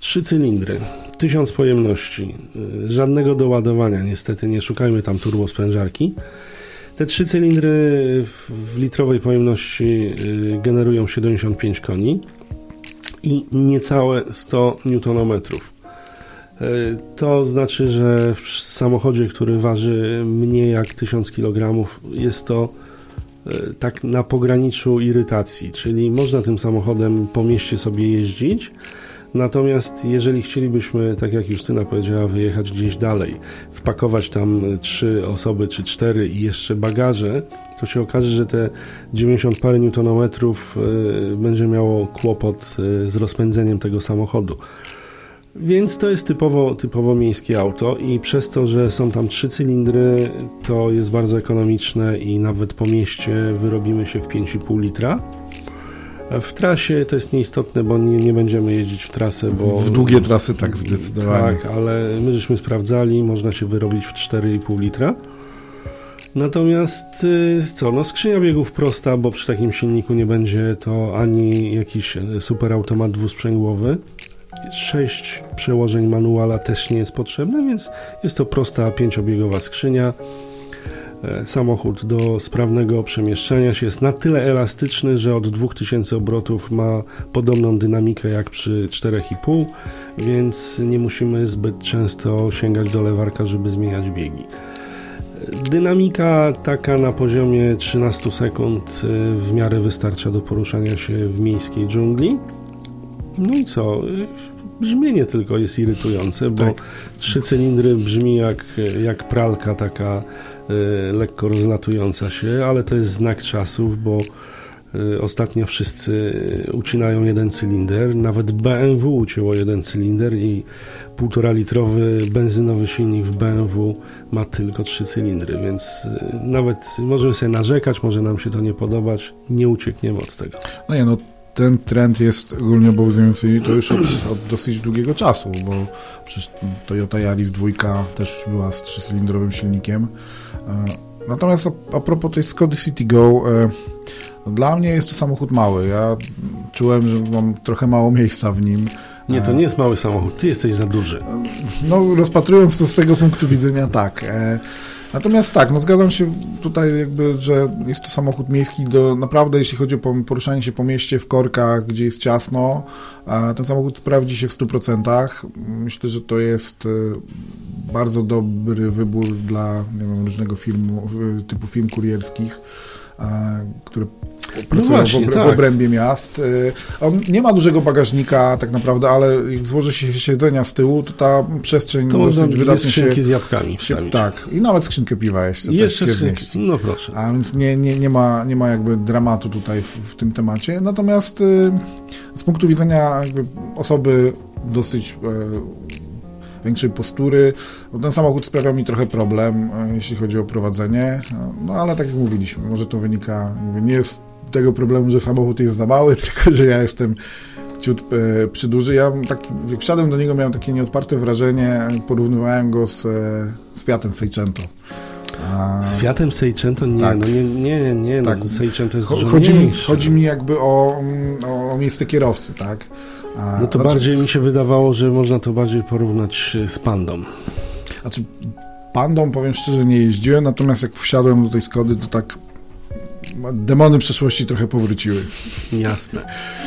3 cylindry, 1000 pojemności, żadnego doładowania, niestety nie szukajmy tam turbosprężarki. Te 3 cylindry w litrowej pojemności generują 75 koni i niecałe 100 Nm. To znaczy, że w samochodzie, który waży mniej jak 1000 kg, jest to tak na pograniczu irytacji, czyli można tym samochodem po mieście sobie jeździć, natomiast jeżeli chcielibyśmy, tak jak Justyna powiedziała, wyjechać gdzieś dalej, wpakować tam 3 osoby czy 4 i jeszcze bagaże, to się okaże, że te 90 parę newtonometrów będzie miało kłopot z rozpędzeniem tego samochodu. Więc to jest typowo miejskie auto i przez to, że są tam 3 cylindry, to jest bardzo ekonomiczne i nawet po mieście wyrobimy się w 5,5 litra. W trasie to jest nieistotne, bo nie będziemy jeździć w trasę, bo... W długie trasy tak, zdecydowanie. Tak, ale my żeśmy sprawdzali, można się wyrobić w 4,5 litra. Natomiast skrzynia biegów prosta, bo przy takim silniku nie będzie to ani jakiś super automat dwusprzęgłowy. 6 przełożeń manuala też nie jest potrzebne, więc jest to prosta 5-biegowa skrzynia. Samochód do sprawnego przemieszczania się jest na tyle elastyczny, że od 2000 obrotów ma podobną dynamikę jak przy 4,5, więc nie musimy zbyt często sięgać do lewarka, żeby zmieniać biegi. Dynamika taka na poziomie 13 sekund w miarę wystarcza do poruszania się w miejskiej dżungli. No i co? Brzmienie tylko jest irytujące, bo 3 cylindry brzmi jak pralka taka lekko rozlatująca się, ale to jest znak czasów, bo ostatnio wszyscy ucinają jeden cylinder, nawet BMW ucięło jeden cylinder i 1,5-litrowy benzynowy silnik w BMW ma tylko 3 cylindry, więc nawet możemy sobie narzekać, może nam się to nie podobać, nie uciekniemy od tego. Ten trend jest ogólnie obowiązujący i to już od dosyć długiego czasu, bo przecież Toyota Yaris 2 też była z 3-cylindrowym silnikiem. Natomiast a propos tej Skody Citigo, dla mnie jest to samochód mały. Ja czułem, że mam trochę mało miejsca w nim. Nie, to nie jest mały samochód, ty jesteś za duży. No, rozpatrując to z tego punktu widzenia, tak. Natomiast tak, zgadzam się tutaj że jest to samochód miejski naprawdę, jeśli chodzi o poruszanie się po mieście w korkach, gdzie jest ciasno, ten samochód sprawdzi się w 100%. Myślę, że to jest bardzo dobry wybór dla różnego typu firm kurierskich, które pracują w obrębie miast. On nie ma dużego bagażnika tak naprawdę, ale jak złoży się siedzenia z tyłu, to ta przestrzeń to dosyć wydatnie się... z jabłkami wstawić. Tak, i nawet skrzynkę piwa jeszcze się zmieści. No proszę. A więc nie ma jakby dramatu tutaj w tym temacie. Natomiast z punktu widzenia jakby osoby dosyć większej postury, ten samochód sprawia mi trochę problem, jeśli chodzi o prowadzenie, ale tak jak mówiliśmy, może to wynika, nie jest tego problemu, że samochód jest za mały, tylko że ja jestem ciut przyduży. Ja jak wsiadłem do niego, miałem takie nieodparte wrażenie, porównywałem go z Fiatem Seicento. Z Fiatem Seicento? Nie, tak. Nie, tak. Seicento jest chodzi mi jakby o miejsce kierowcy, tak? No to bardziej mi się wydawało, że można to bardziej porównać z Pandą. Znaczy, Pandą, powiem szczerze, nie jeździłem, natomiast jak wsiadłem do tej Skody, to tak demony przeszłości trochę powróciły. Jasne.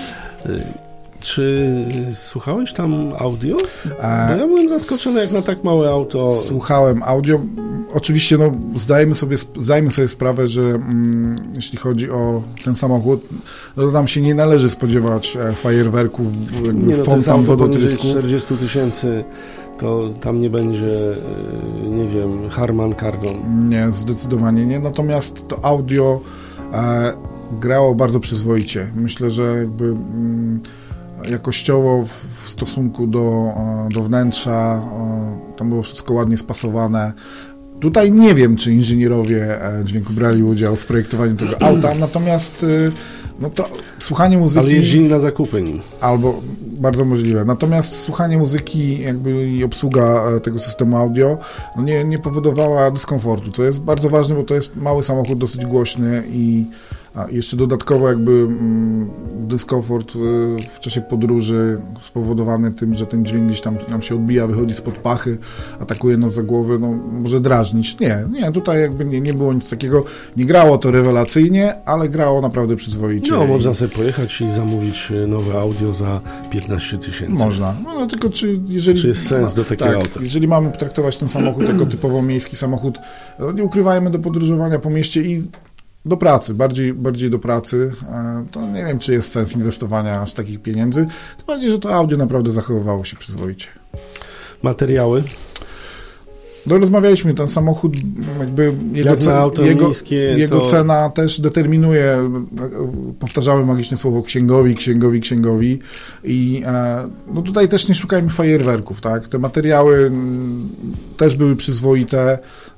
Czy słuchałeś tam audio? Bo ja byłem zaskoczony, jak na tak małe auto. Słuchałem audio. Oczywiście zdajemy sobie sprawę, że jeśli chodzi o ten samochód, to tam się nie należy spodziewać fajerwerków, fontan wodotrysków. 40 000 to tam nie będzie, nie wiem, Harman Kardon. Nie, zdecydowanie nie. Natomiast to audio grało bardzo przyzwoicie. Myślę, że jakby jakościowo w stosunku do wnętrza tam było wszystko ładnie spasowane. Tutaj nie wiem, czy inżynierowie dźwięku brali udział w projektowaniu tego auta, natomiast to słuchanie muzyki... Ale jeździli na zakupy nim. Albo, bardzo możliwe. Natomiast słuchanie muzyki i obsługa tego systemu audio nie powodowała dyskomfortu, co jest bardzo ważne, bo to jest mały samochód, dosyć głośny i jeszcze dodatkowo jakby dyskomfort w czasie podróży spowodowany tym, że ten dźwięk gdzieś tam nam się odbija, wychodzi spod pachy, atakuje nas za głowę, no może drażnić. Nie, tutaj jakby nie było nic takiego. Nie grało to rewelacyjnie, ale grało naprawdę przyzwoicie. No, można sobie pojechać i zamówić nowe audio za 15 000. Można. No tylko czy jest sens do takiego auta? Jeżeli mamy traktować ten samochód jako typowo miejski samochód, no nie ukrywajmy, do podróżowania po mieście i do pracy, bardziej do pracy, to nie wiem, czy jest sens inwestowania aż takich pieniędzy, tym bardziej, że to audio naprawdę zachowywało się przyzwoicie. Materiały? No, rozmawialiśmy, ten samochód jakby jego cena też determinuje, powtarzamy magiczne słowo księgowi i no tutaj też nie szukajmy fajerwerków, tak? Te materiały też były przyzwoite,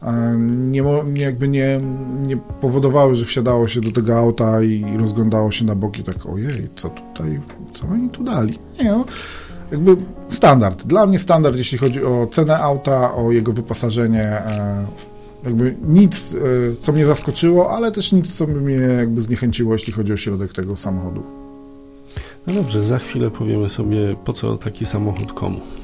nie powodowały, że wsiadało się do tego auta i rozglądało się na boki tak, ojej, co oni tu dali? Nie, no, jakby standard. Dla mnie standard, jeśli chodzi o cenę auta, o jego wyposażenie, jakby nic, co mnie zaskoczyło, ale też nic, co mnie jakby zniechęciło, jeśli chodzi o środek tego samochodu. No dobrze, za chwilę powiemy sobie, po co taki samochód komu.